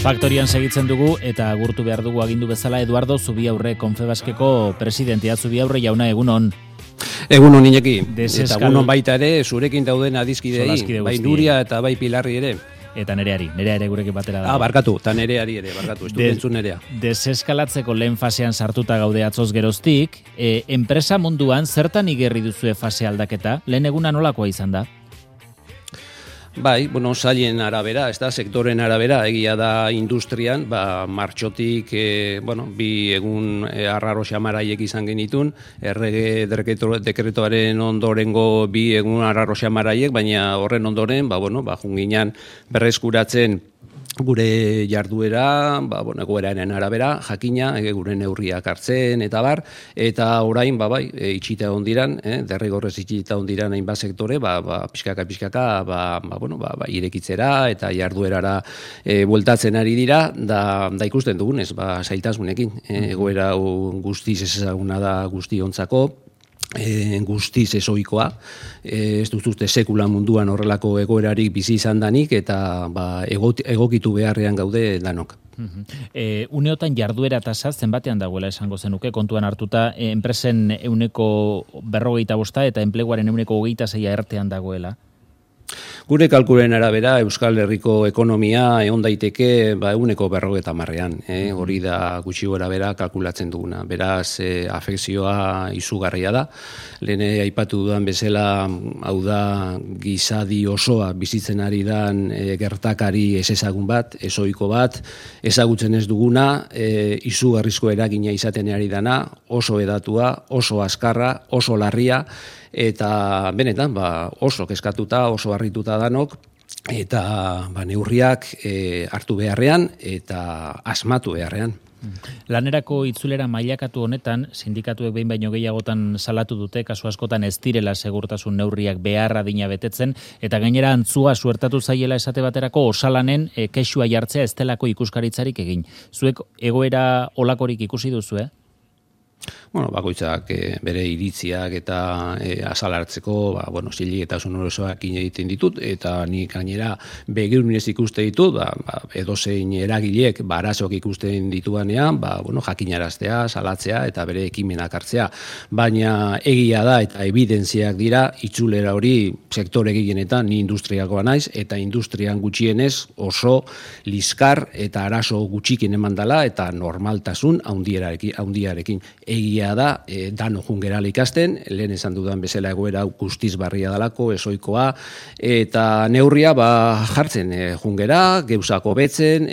Faktorian segitzen dugu eta agurtu behar dugu agindu bezala Eduardo Zubiaurre Konfebaskeko presidentea. Zubiaurre jauna, egunon. Egunon Iñaki, eta egunon baita ere zurekin dauden adizkidei, bai Nuria eta bai Pilarri ere. Eta nereari ere gurekin batera dago. Barkatu, eta nereari ere, barkatu, ez du entzun nerea. Deseskalatzeko lehen fasean sartuta gaude atzoz geroztik, enpresa munduan zertan igerri duzue fase aldaketa, lehen eguna nolakoa izan da? Bai, sailen arabera, ez da, sektoren arabera, egia da industrian, martxotik, bi egun arraro xamaraiek izan genitun, errege dekretoaren ondorengo bi egun arraro xamaraiek, baina horren ondoren, junginan berreskuratzen gure jarduera, egoeraren arabera, jakina, gure neurriak hartzen, eta bar, eta orain, itxita ondiran, derrigorrez itxita ondiran hainbat sektore, pixkaka, irekitzera, eta jarduerara bueltatzen ari dira, da ikusten dugunez, zailtasunekin, egoera guztiz ezaguna da guztiontzako, guztiz ezoikoa, ez duzute sekula munduan horrelako egoerarik bizi izan danik, eta egokitu beharrean gaude danok. Uneotan jarduera tasa zenbatean dagoela esango zenuke, kontuan hartuta enpresen 45% eta enpleguaren 26% ertean dagoela? Gure kalkulen arabera, Euskal Herriko ekonomia egon daiteke 50%, hori da gutxi gora bera kalkulatzen duguna. Beraz, afekzioa izugarria da. Lehen aipatu dudan bezala, hau da gizadi osoa bizitzen ari dan gertakari ezezagun bat, ezoiko bat, ezagutzen ez duguna, izugarrizko eragina izaten ari dana, oso edatua, oso azkarra, oso larria, eta benetan oso kezkatuta, oso harrituta danok, eta neurriak hartu beharrean eta asmatu beharrean. Lanerako itzulera mailakatu honetan, sindikatuek behin baino gehiagotan salatu dute, kasu askotan ez direla segurtasun neurriak beharra adina betetzen, eta gainera antzua suertatu zaiela esate baterako osalanen kexua jartzea ez delako ikuskaritzarik egin. Zuek egoera olakorik ikusi duzu, Bakoitzak bere iritziak eta azalartzeko, zilegitasun osoak egiten ditut, eta nik gainera begirunez ikuste ditut, edozein eragilek arazoak ikusten dituanean, jakinaraztea, salatzea eta bere ekimenak hartzea. Baina egia da eta evidentziak dira, itzulera hori sektore gehienetan ni industriakoa naiz, eta industrian gutxienez oso liskar eta arazo gutxikin emandala eta normaltasun handiarekin. Egia da, dano jungerala ikasten, lehen esan dudan bezala egoera guztiz barria dalako, ezoikoa, eta neurria jartzen jungera, geuzako betzen,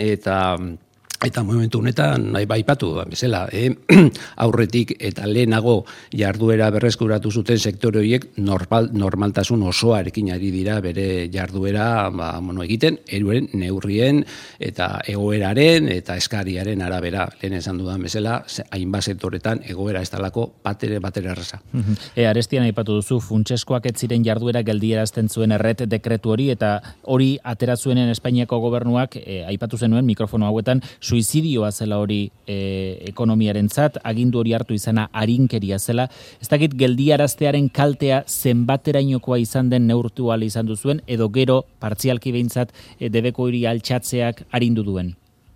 eta momentu honetan nahi baipatu bezala, aurretik eta lehenago jarduera berreskuratu zuten sektore horiek normaltasun osoarekin ari dira bere jarduera egiten, eruren neurrien eta egoeraren eta eskariaren arabera. Lehen esan dudan bezala, hainbat sektoretan egoera ez dalako batera erraza. Arestian aipatu duzu, funtseskoak ez ziren jarduera geldierazten zuen erret dekretu hori, eta hori atera zuenen Espainiako gobernuak, aipatu zenuen mikrofono hauetan, suizidioa zela hori ekonomiarentzat, agindu hori hartu izana arinkeria zela. Ez dakit geldiaraztearen kaltea zenbaterainokoa izan den neurtu ahal izan duzuen, edo gero partzialki behintzat debeko hori altxatzeak arindu duen?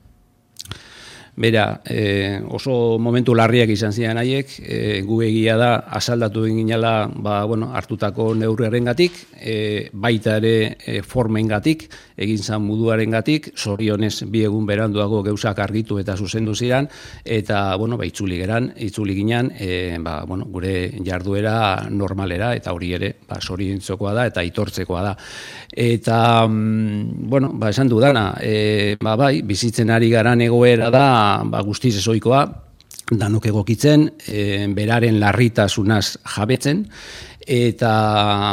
Bera, oso momentu larriak izan ziren haiek, gu egia da asaldatu egin ginela hartutako neurriarengatik, baita ere formengatik, egin zan moduarengatik, zorionez bi egun beranduago geuzak argitu eta zuzendu ziren, eta itzuli ginen, gure jarduera normalera, eta hori ere zoriontzokoa da eta aitortzekoa da. Eta, esan dudana, bizitzen ari garan egoera da, guztiz ezoikoa, danok egokitzen, beraren larritasunaz jabetzen, eta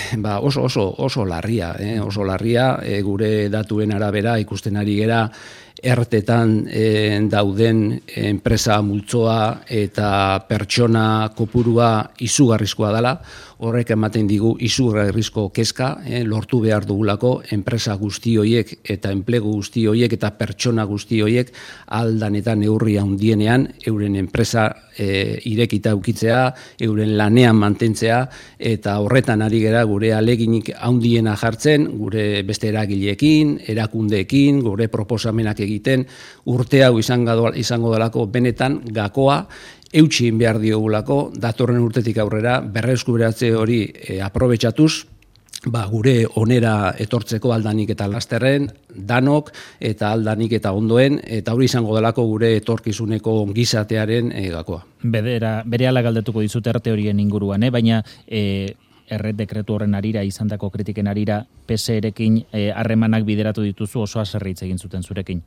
oso larria, gure datuen arabera ikusten ari gera ertetan dauden enpresa multzoa eta pertsona kopurua izugarrizkoa dela, horrek ematen digu izugarrizko kezka, lortu behar dugulako enpresa guzti horiek eta enplegu guzti horiek eta pertsona guzti horiek aldan eta neurri handienean euren enpresa irekita ukitzea, euren lanean mantentzea, eta horretan ari gera gure aleginik handiena jartzen, gure beste eragileekin, erakundeekin, gure proposamenak egiten, urte hau izango delako benetan gakoa, eutxin behar diogulako, datorren urtetik aurrera, berreskuberatze hori aprobetxatuz, gure onera etortzeko aldanik eta lasterren, danok eta aldanik eta ondoen, eta hori izango delako gure etorkizuneko ongizatearen gakoa. Berehala galdetuko dizut erte horien inguruan, baina erret dekretu horren arira, izandako kritiken arira, PSE-rekin harremanak bideratu dituzu, oso haserre hitz egin zuten zurekin.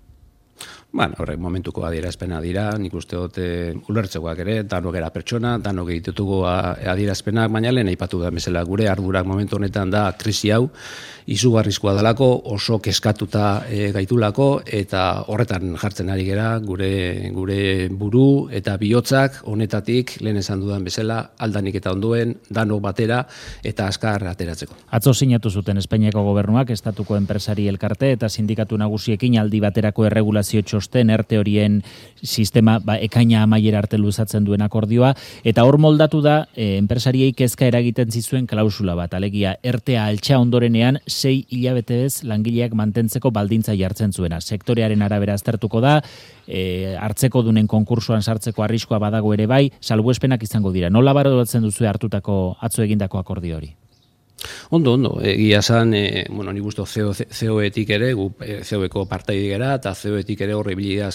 Horrek momentuko adierazpena dira, nik uste dut ulertzekoak ere, danok era pertsona, danok egitutuko adierazpenak, baina lehen aipatu da bezala gure ardurak momentu honetan da krisi hau, izugarrizkoa dalako, oso keskatuta gaitulako, eta horretan jartzen ari gera, gure buru eta bihotzak honetatik, lehen esan dudan bezala, aldanik eta ondoen, danok batera, eta azkar ateratzeko. Atzo sinatu zuten Espainiako gobernuak, estatuko enpresari elkarte eta sindikatu nagusiekin aldi baterako erregulazio txosten erte horien sistema ekaina amaiera arte luzatzen duen akordioa, eta hor moldatu da enpresariei kezka eragiten zizuen klausula bat, alegia ertea altxa ondorenean 6 hilabetez langileak mantentzeko baldintza jartzen zuena. Sektorearen arabera aztertuko da, hartzeko dunen konkursuan sartzeko arriskoa badago ere bai, salbuespenak izango dira. Nola baloratzen duzu hartutako atzo egindako akordio hori? Ondo, egia esan, nik uste CEO-etik ere, CEO-eko partaide gara, eta CEO-etik ere horre ibilidea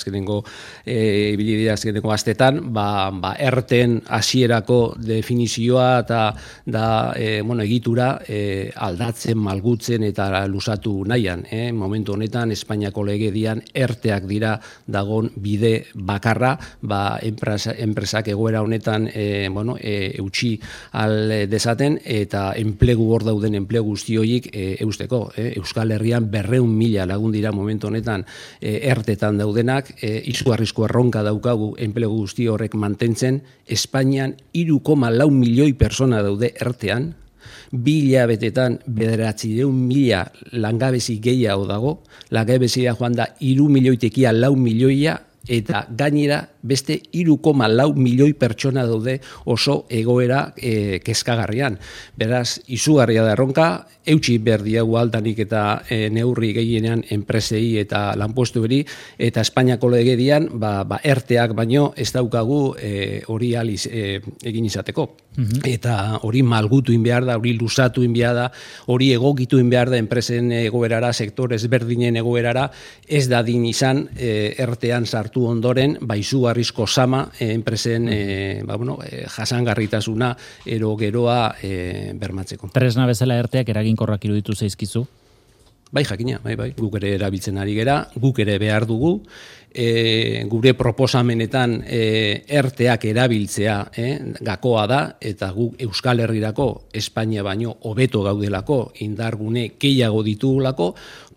azkeneko astetan, erten hasierako definizioa eta egitura aldatzen, malgutzen eta lusatu nahian. Momentu honetan, Espainiako legedian erteak dira dagon bide bakarra, enpresak egoera honetan eutxi al dezaten, eta enplegu hor dauden enplegu guzti horiek eusteko. Euskal Herrian 200.000 lagun dira momentu honetan ertetan daudenak, izugarrizko erronka daukagu enplegu guzti horrek mantentzen. Espainian 3,4 milioi persona daude ertean, 2 hilabetetan 900.000 langabezi gehiago dago, langabezia joan da 3 milioitekia 4 milioia, eta gainera beste 3,4 milioi pertsona daude oso egoera kezkagarrian. Beraz, izugarria da erronka, eutxi behar diagu aldanik eta neurri gehienean enpresei eta lanpostu beri, eta Espainiako legedian erteak baino ez daukagu hori egin izateko. Eta hori malgutu behar da, hori lusatu behar da, hori egokitu behar da enpresen egoerara, sektor ezberdinen egoerara, ez da din izan ertean sartu ondoren, izugarrizko sama enpresen jasangarritasuna ero geroa bermatzeko. Tresna bezala erteak eraginkorrak iruditu zaizkizu? Jakina, guk ere erabiltzen ari gera, guk ere behar dugu, gure proposamenetan erteak erabiltzea gakoa da, eta guk Euskal Herrirako, Espainia baino hobeto gaudelako, indargune gehiago ditugulako,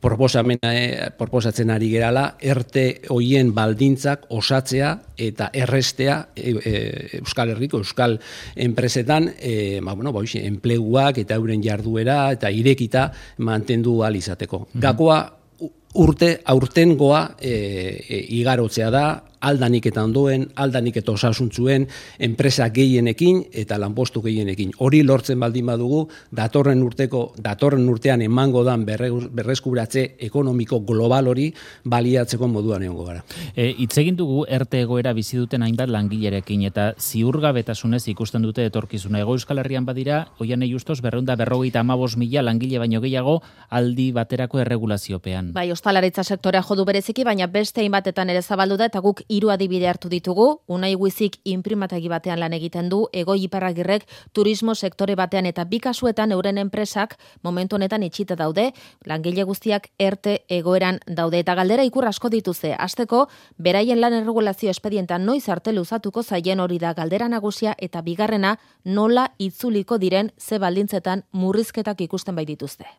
proposatzen ari gerala, erte hoien baldintzak osatzea eta errestea Euskal Herriko, Euskal enpresetan, enpleguak eta euren jarduera eta irekita mantendu ahal izateko. Gakoa aurtengoa igarotzea da, aldanik eta ondoen, aldanik eta osasuntzuen, enpresa gehienekin eta lanpostu gehienekin. Hori lortzen baldin badugu, datorren urtean emango dan berreskuratze ekonomiko global hori baliatzeko moduan egongo gara. Hitz egin dugu erte egoera bizi duten hainbat langilerekin eta ziurgabetasunez ikusten dute etorkizuna. Hego Euskal Herrian badira, oianei justoz 255.000 langile baino gehiago aldi baterako erregulaziopean. Ostalaritza sektorea jodu bereziki, baina beste hainbatetan ere zabaldu da, eta guk 3 adibide hartu ditugu. Unai Guizik inprimategi batean lan egiten du, Ego Iparragirrek turismo sektore batean, eta 2 kasuetan euren enpresak momentu honetan itxita daude, langile guztiak erte egoeran daude, eta galdera ikur asko dituze. Hasteko, beraien lan erregulazio espedientan noiz arte luzatuko zaien, hori da galdera nagusia, eta bigarrena nola itzuliko diren ze baldintzetan murrizketak ikusten bai dituzte.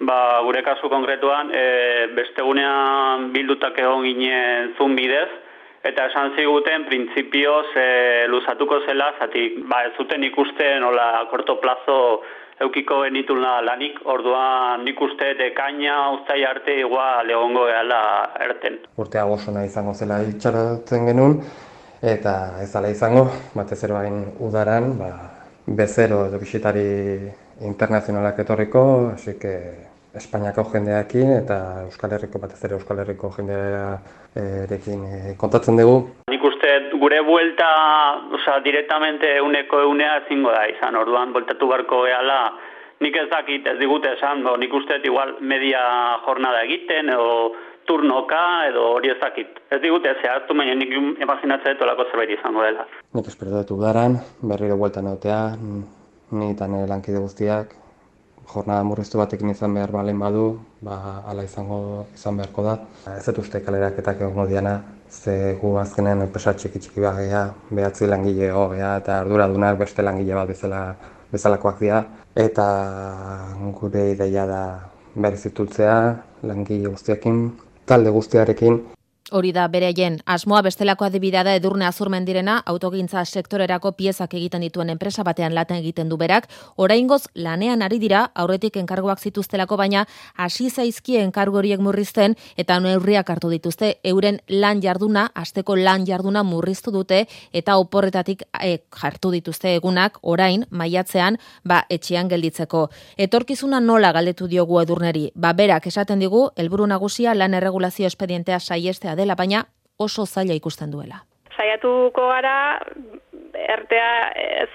Gure kasu konkretuan, bestegunean bildutak egon ginen Zoom bidez, eta esan ziguten printzipioz luzatuko zela, zatik ez zuten ikusten nola korto plazo eukiko genitulna lanik, orduan nik uste ekaina uztai arte igual egongo gehala erten. Urtea gozona izango zela itxarotzen genuen, eta ez ala izango, batez ere bain udaran, bezero edo bisitari internazionalak etorriko, así que Espainiako jendeakin eta batez ere Euskal Herriko jendearekin kontatzen dugu. Nik uste gure buelta, directamente euneko eunea ezingo da izan, orduan bueltatu beharko gehala, nik ez dakit, ez digute esan, nik uste igual media jornada egiten, edo turnoka, edo hori ez dakit. Ez digute zehaztu, baina nik imaginatzen dut olako zerbait izango dela. Nik espero dut udaran, berriro buelta notea, ni eta nire lankide guztiak, jornada murriztu batekin izan behar balen badu, hala izan beharko da. Ez dut uste kaleraketak egongo diana, ze gu azkenen enpresa txiki bagea, behatzi langile gogea eta arduradunak beste langile bat bezalakoak dira. Eta gure ideia da berrizitultzea langile guztiakin, talde guztiarekin. Hori da bereien asmoa bestelako adibidea da Edurne Azurmendirena, autogintza sektorerako piezak egiten dituen enpresa batean laten egiten du berak. Oraingoz lanean ari dira, aurretik enkarguak zituztelako, baina hasi zaizkie enkargu horiek murrizten eta neurriak hartu dituzte. Euren lan jarduna, asteko lan jarduna murriztu dute eta oporretatik hartu dituzte egunak orain maiatzean etxean gelditzeko. Etorkizuna nola galdetu diogu Edurneri? Berak esaten digu helburu nagusia lan erregulazio espedientea saihestea dela, baina oso zaila ikusten duela. Saiatuko gara ertera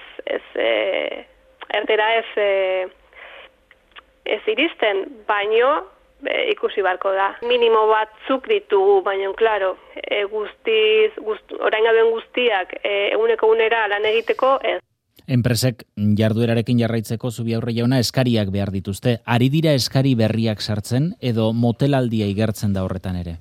ez iristen, baino ikusi barko da. Minimo batzuk ditugu, baina claro, orain gaben guztiak eguneko egunera lan egiteko ez. Enpresek jarduerarekin jarraitzeko Zubiaurre jauna eskariak behar dituzte. Ari dira eskari berriak sartzen edo motelaldia igertzen da horretan ere?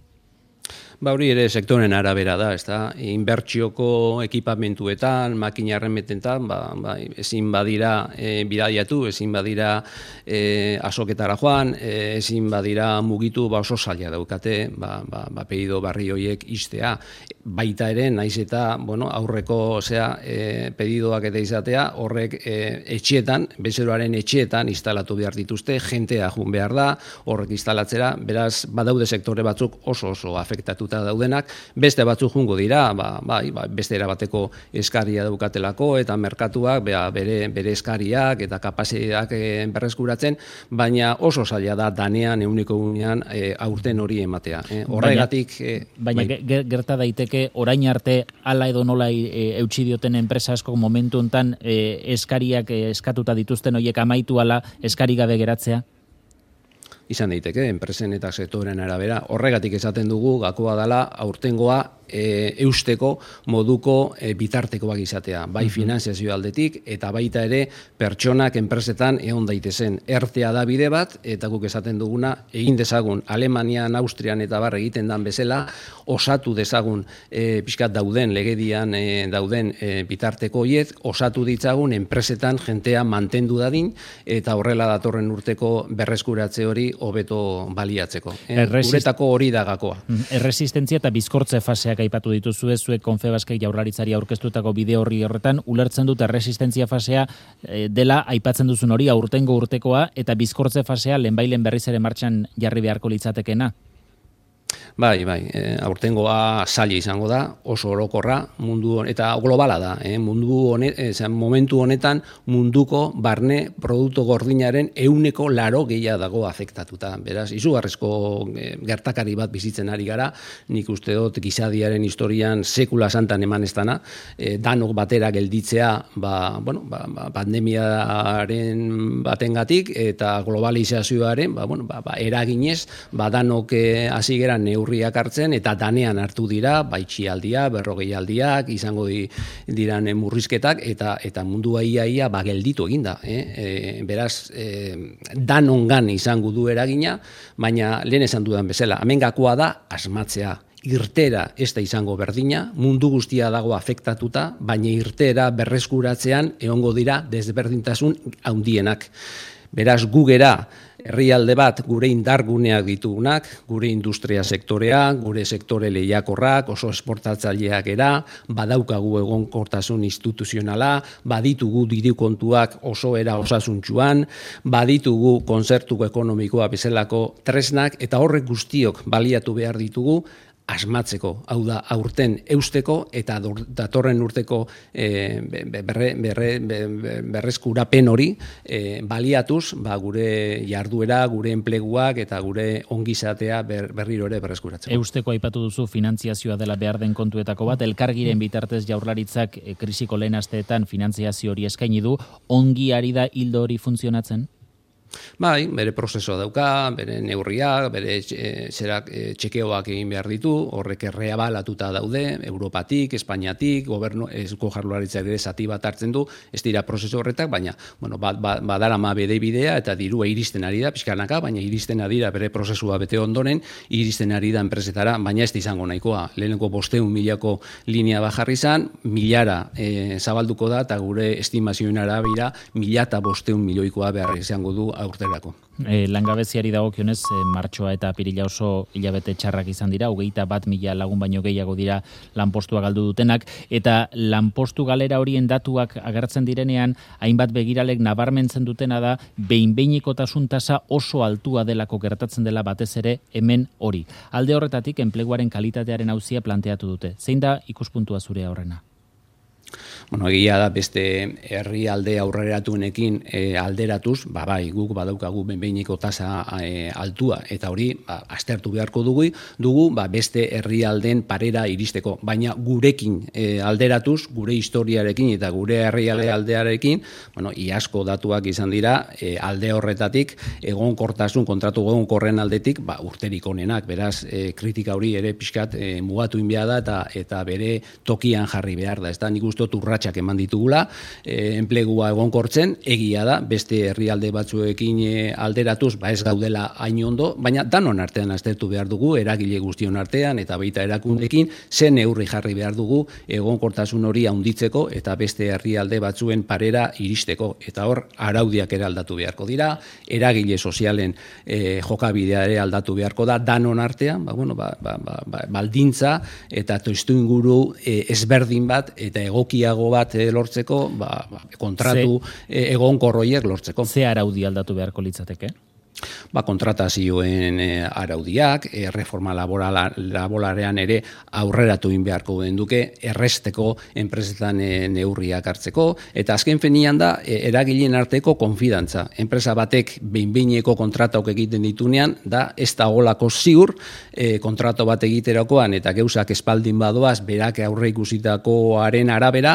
Hori ere sektoren arabera da, ezta? Inbertsioko ekipamentuetan, makina erremetetan, ezin badira bidaiatu, ezin badira azoketara joan, ezin badira mugitu, oso zaila daukate, pedido barri horiek iztea. Baita ere, naiz eta, aurreko pedidoak eta izatea, horrek etxeetan, bezeroaren etxeetan instalatu behar dituzte, jentea jun behar da, horrek instalatzera, beraz, badaude sektore batzuk oso afektatuta daudenak, beste batzuk jungo dira, beste erabateko eskaria daukatelako eta merkatuak bere eskariak eta kapazitateak berreskuratzen, baina oso zaila da danean euniko unean aurten hori ematea. Horregatik... Baina gerta daiteke orain arte hala edo nola eutsi dioten enpresa asko momentu hontan eskariak eskatuta dituzten horiek amaitu hala eskari gabe geratzea? Izan daiteke, enpresen eta sektoren arabera. Horregatik esaten dugu, gakoa dela, aurtengoa eusteko moduko bitartekoak izatea. Bai finanziazio aldetik, eta baita ere pertsonak enpresetan egon daitezen. Ertea da bide bat, eta guk esaten duguna, egin dezagun Alemanian, Austrian eta bar egiten dan bezala, osatu dezagun pixkat dauden, legedian dauden bitarteko hiet, osatu ditzagun enpresetan jentea mantendu dadin, eta horrela datorren urteko berreskuratze hori hobeto baliatzeko. Guretako hori da gakoa. Erresistentzia eta bizkortze faseak aipatu dituzue, zuek Confebaskek Jaurlaritzari aurkeztutako bide horretan, ulertzen dut erresistentzia fasea dela aipatzen duzun hori aurtengo urtekoa eta bizkortze fasea lehenbailen berriz ere martxan jarri beharko litzatekena. Bai, aurtengoa zaila izango da, oso orokorra, eta globala da, momentu honetan munduko barne produktu gordinaren 80% dago afektatuta. Beraz, izugarrizko gertakari bat bizitzen ari gara, nik uste dut gizadiaren historian sekula santan eman ez dana, danok batera gelditzea pandemiaren batengatik eta globalizazioaren eraginez, danok hasi gera neurriak hartzen eta danean hartu dira, baitxialdia, berrogeialdiak, izango diran murrizketak eta mundua ia gelditu eginda. Beraz, danongan izango du eragina, baina lehen esan dudan bezala, hemen gakoa da asmatzea. Irtera ez da izango berdina, mundu guztia dago afektatuta, baina irtera berreskuratzean egongo dira desberdintasun handienak. Beraz, gugera herrialde bat gure indarguneak ditugunak, gure industria sektorea, gure sektore lehiakorrak, oso esportatzaileak era, badaukagu egonkortasun instituzionala, baditugu diru kontuak oso era osasuntsuan, baditugu kontzertu ekonomikoa bezalako tresnak, eta horrek guztiok baliatu behar ditugu asmatzeko, hau da, aurten eusteko eta datorren urteko berreskurapen hori baliatuz, gure jarduera, gure enpleguak eta gure ongizatea berriro ere berreskuratzeko. Eusteko aipatu duzu finantziazioa dela behar den kontuetako bat, elkargiren bitartez Jaurlaritzak krisiko lehen asteetan finantziazio hori eskaini du, ongi ari da hildo hori funtzionatzen? Bai, bere prozesua dauka, bere neurriak, bere txekeoak egin behar ditu, horrek erreabalatuta daude, Europatik, Espainiatik, Eusko Jaurlaritzak ere zati bat hartzen du, ez dira prozesu horretak, baina badarama bere bidea eta dirua iristen ari da, pixkanaka, baina iristen ari da bere prozesua bete ondoren, iristen ari da enpresetara, baina ez izango nahikoa. Leheneko 500.000ko linea bajarri izan, 1.000 zabalduko da, eta gure estimazioen arabera 1.500 milioikoa behar izango du aurterako. Langabeziari dagokionez, martxoa eta apirila oso hilabete txarrak izan dira, 21.000 lagun baino gehiago dira lanpostua galdu dutenak, eta lanpostu galera horien datuak agertzen direnean, hainbat begiralek nabarmentzen dutena da, behin-behinekotasun tasa oso altua delako gertatzen dela batez ere hemen hori. Alde horretatik, enpleguaren kalitatearen auzia planteatu dute. Zein da ikuspuntua zure horrena? Egia da beste herrialde aurreratuenekin alderatuz, bai, guk badaukagu behin-behineko tasa altua, eta hori aztertu beharko dugu beste herrialdeen parera iristeko, baina gurekin alderatuz, gure historiarekin eta gure herrialde aldearekin, iazko datuak izan dira, alde horretatik egonkortasun, kontratu egonkorren aldetik, urterik onenak, beraz, kritika hori ere pixkat mugatu inbea da, eta bere tokian jarri behar da, ez da, nik uste urratsak eman ditugula, enplegua egonkortzen, egia da, beste herrialde batzuekin alderatuz, ez gaudela hain ondo, baina danon artean aztertu behar dugu, eragile guztion artean, eta baita erakundekin, zen neurri jarri behar dugu, egonkortasun hori handitzeko, eta beste herrialde batzuen parera iristeko, eta hor, araudiak ere aldatu beharko dira, eragile sozialen jokabidea ere aldatu beharko da, danon artean, baldintza, eta toiztu inguru ezberdin bat, eta egokiago bat lortzeko, kontratu egonkorroiek lortzeko. Ze araudi aldatu beharko litzateke? Kontratazioen araudiak, reforma laboralean ere aurreratu egin beharko den duke, erresteko enpresetan neurriak hartzeko, eta azken fenian da eragileen arteko konfidantza. Enpresa batek behin-behineko kontratok egiten ditunean, da ez da olako ziur kontrato bat egiterakoan, eta geuzak espaldin badoaz, berak aurre ikusitakoaren arabera,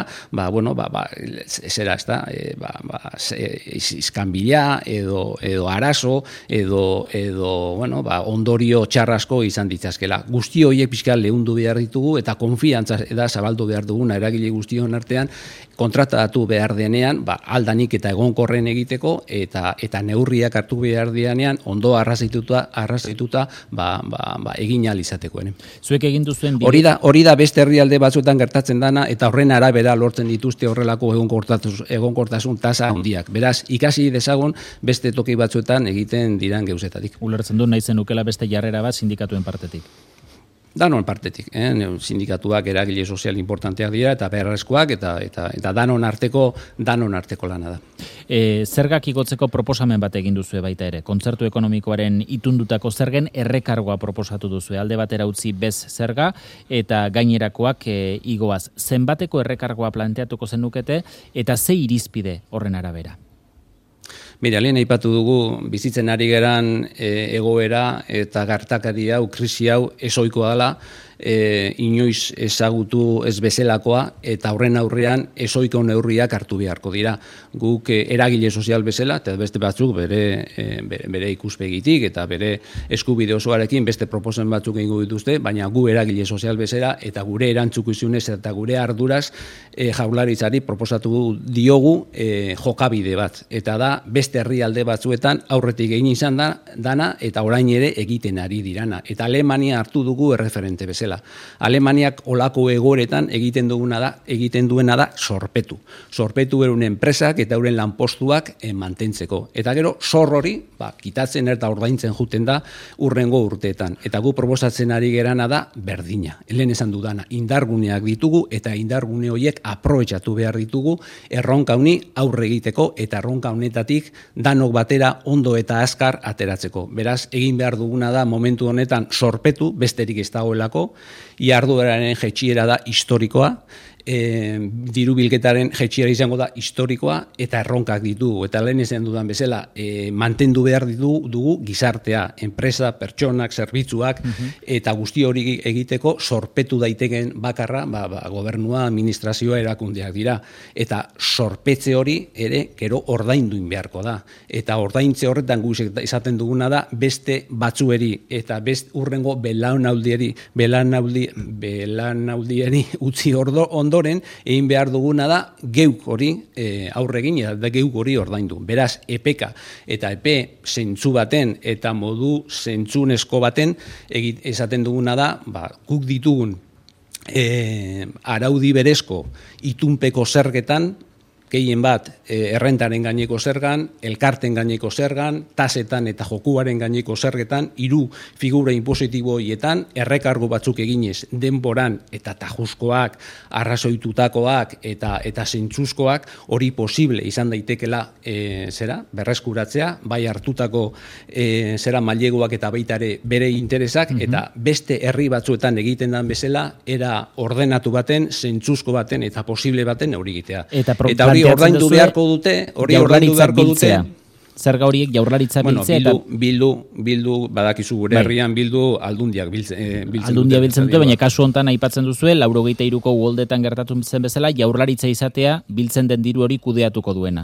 izkanbila edo arazo, edo ondorio txarrasko izan ditzazkela. Guzti horiek pixka lehundu behar ditugu eta konfiantza eta zabaldu behar duguna eragile guztion artean kontratatu behar denean, aldanik eta egonkorren egiteko eta neurriak hartu behar denean ondo arrazaituta egin ahal izateko. Zuek egin duzuen hori da beste herrialde batzuetan gertatzen dana eta horren arabera lortzen dituzte horrelako egonkortasun tasa handiak. Beraz, ikasi dezagun beste toki batzuetan egiten diran geuzetatik. Ulertzen du nahi zenukela beste jarrera bat sindikatuen partetik. Danon partetik, sindikatuak eragile sozial importanteak dira eta beharrezkoak eta danon arteko lana da. Zergak igotzeko proposamen bat egin duzue baita ere. Kontzertu ekonomikoaren itundutako zergen errekargoa proposatu duzue. Alde batera utzi bez zerga eta gainerakoak igoaz. Zenbateko errekargoa planteatuko zenukete eta ze irizpide horren arabera? Mira, lehen aipatu dugu bizitzen ari geran egoera eta gertakari hau, krisi hau ezoikoa dela, inoiz ezagutu ez bezelakoa eta horren aurrean ezoiko neurriak hartu beharko dira. Guk eragile sozial bezala eta beste batzuk bere ikuspegitik eta bere eskubide osoarekin beste proposen batzuk egingo dituzte, baina gu eragile sozial bezala eta gure erantzukizunez eta gure arduraz Jaurlaritzari proposatu diogu jokabide bat. Eta da beste herrialde batzuetan aurretik egin izan dana eta orain ere egiten ari dirana. Eta Alemania hartu dugu erreferente bezala. bezala. Alemaniak olako egoretan egiten duena da sorpetu. Sorpetu euren enpresak eta euren lanpostuak mantentzeko. Eta gero, zor hori, kitatzen eta ordaintzen juten da urrengo urteetan. Eta gu proposatzen ari gerana da berdina. Lehen esan dudana, indarguneak ditugu eta indargune horiek aprobetxatu behar ditugu erronka honi aurre egiteko eta erronka honetatik danok batera ondo eta azkar ateratzeko. Beraz, egin behar duguna da momentu honetan sorpetu, besterik ez dagoelako, jardueraren jaitsiera da historikoa, diru bilketaren jaitsiera izango da historikoa eta erronkak ditugu. Eta lehen esan dudan bezala, mantendu behar dugu gizartea, enpresa, pertsonak, zerbitzuak, eta guzti hori egiteko sorpetu daiteken bakarra, gobernua, administrazioa, erakundeak dira. Eta sorpetze hori ere gero ordainduin beharko da. Eta ordaintze horretan gu esaten duguna da beste batzueri eta urrengo belaunaldiari utzi ondoren egin behar duguna da geuk hori aurregin eta geuk hori ordaindu. Beraz, epeka eta epe zentzu baten eta modu zentzunezko baten esaten duguna da guk ditugun araudi berezko itunpeko zergetan, gehien bat errentaren gaineko zergan, elkarten gaineko zergan, tasetan eta jokuaren gaineko zergetan, 3 figura impositibo horietan, errekargo batzuk eginez denboran eta tajuzkoak, arrazoitutakoak eta zentzuzkoak hori posible izan daitekela berreskuratzea, bai hartutako maileguak eta baita ere bere interesak, eta beste herri batzuetan egiten den bezala, era ordenatu baten, zentzuzko baten eta posible baten hori egitea. Eta hori ordaindu beharko dute. Zerga horiek jaurlaritza biltzea. Bildu badakizu gure herrian bildu aldundiak biltzen dute, baina kasu hontan aipatzen duzue, 93ko uholdetan gertatu zen bezala, jaurlaritza izatea biltzen den diru hori kudeatuko duena.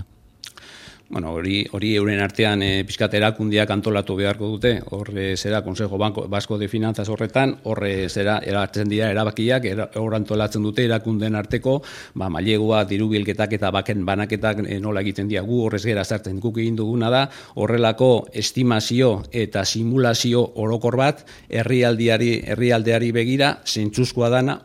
Hori euren artean pixkat erakundiak antolatu beharko dute, horre Consejo Vasco de Finanzas horretan, horre eratzen dira erabakiak, hor antolatzen dute erakunden arteko, mailegua, diru bilketak eta banaketak nola egiten dira, gu horrez gera sartzen, guk egin duguna da, horrelako estimazio eta simulazio orokor bat, herrialdeari begira, zentzuzkoa dana,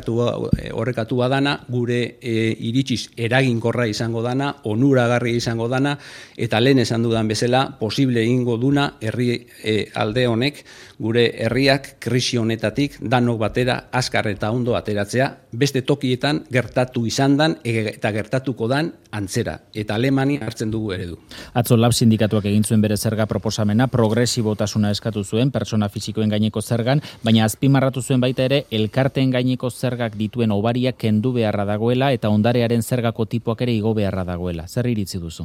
orekatua dana, gure iritsiz eraginkorra izango dana, onuragarria izango dana, eta lehen esan dudan bezala, posible egingo duna herri alde honek, gure herriak krisi honetatik danok batera azkar eta ondo ateratzea, beste tokietan gertatu izan dan eta gertatuko dan antzera, eta Alemania hartzen dugu eredu. Atzo Lab sindikatuak egin zuen bere zerga proposamena, progresibotasuna eskatu zuen, pertsona fisikoen gaineko zergan, baina azpimarratu zuen baita ere, elkarteen gaineko zergak dituen hobariak kendu beharra dagoela eta ondarearen zergako tipoak ere igo beharra dagoela. Zer iritzi duzu?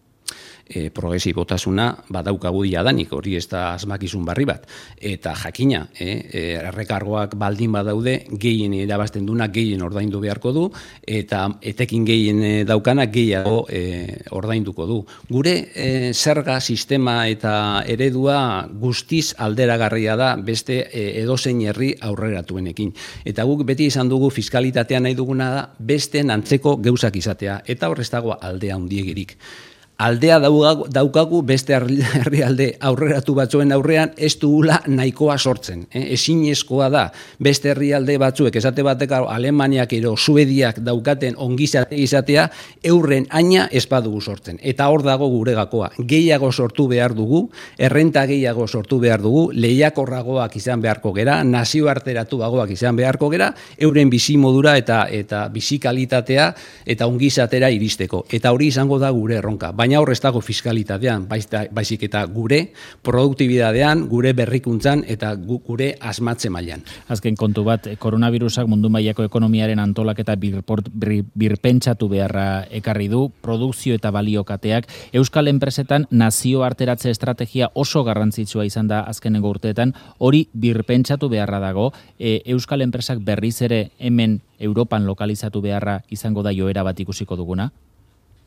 Progresibotasuna badaukagu jadanik, hori ez da asmakizun barri bat. Eta jakina, errekargoak baldin badaude, gehien irabazten duna, gehien ordaindu beharko du, eta etekin gehien daukana gehiago ordainduko du. Gure zerga sistema eta eredua guztiz alderagarria da beste edozein herri aurreratuenekin. Eta guk beti izan dugu fiskalitatea nahi duguna da beste antzeko gauzak izatea, eta horrez dago aldea handiegirik. Aldea daukagu beste herrialde aurreratu batzuen aurrean ez dugula nahikoa sortzen. Ezinezkoa da beste herrialde batzuek, esate batek Alemaniak edo Suediak daukaten ongizate izatea, eurren aina ez badugu sortzen. Eta hor dago gure gakoa. Gehiago sortu behar dugu, errenta gehiago sortu behar dugu, lehiakorragoak izan beharko gera, nazioarteratuagoak izan beharko gera, euren bizimodura eta bizikalitatea eta ongizatera iristeko. Eta hori izango da gure erronka. Baina horrez dago fiskalitatean, baizik eta gure produktibidadean, gure berrikuntzan eta gure asmatze mailan. Azken kontu bat, koronavirusak mundu mailako ekonomiaren antolaketa birpentsatu beharra ekarri du, produkzio eta baliokateak. Euskal enpresetan nazio arteratze estrategia oso garrantzitsua izan da azkenengo urteetan, hori birpentsatu beharra dago. Euskal enpresak berriz ere hemen Europan lokalizatu beharra izango da joera bat ikusiko duguna?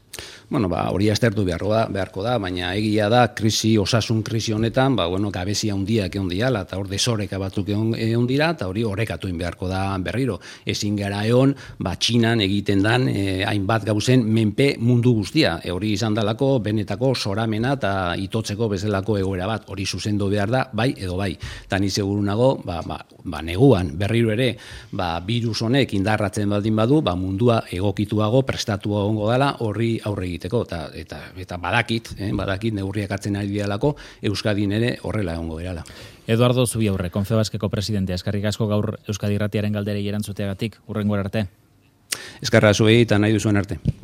Bueno, hori aztertu beharko da, baina egia da osasun krisi honetan, gabezia handiak egon dira, eta hor desoreka batzuk egon dira, eta hori orekatu beharko da berriro. Ezin gara egon, Txinan egiten dan hainbat gauzen menpe mundu guztia. Hori izan dalako benetako soramena eta itotzeko bezalako egoera bat. Hori zuzendu behar da, bai edo bai. Eta ni seguru nago, neguan berriro ere, virus honek indarratzen baldin badu, mundua egokituago, prestatua ongo dela, horri aurre egiteko. Eta badakit neurriak hartzen ari dialako, Euskadin ere horrela egongo gerala. Eduardo Zubiaurre, Confebaskeko presidentea, eskerrik asko gaur Euskadi Irratiaren galderei erantzuteagatik, hurrengora arte. Eskerra zuei eta nahi duzuen arte.